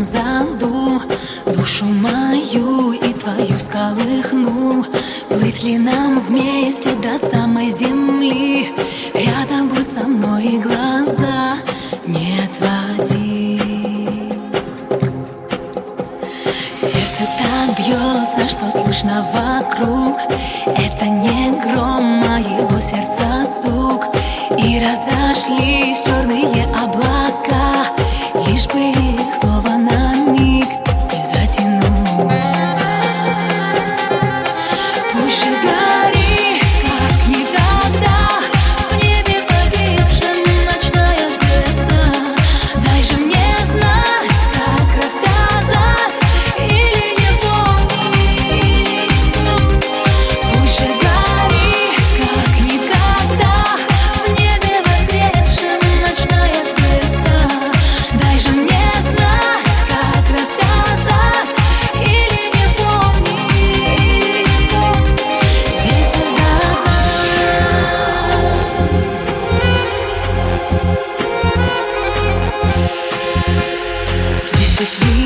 задул душу мою и твою всколыхнул. Плыть ли нам вместе до самой земли? Рядом будь со мной и глаза не отводи. Сердце так бьется, что слышно вокруг. Это не гром, а его сердца стук. И разошлись черные облака, лишь бы их снова на миг не затянуло. Пусть же горит, как никогда, в небе погибшем ночная звезда. Дай же мне знать, как рассказать или не помнить. Пусть же горит, как никогда, в небе воскресшем ночная звезда. Дай же мне знать, как рассказать или не помнить. Ветер догнать. Слышишь ли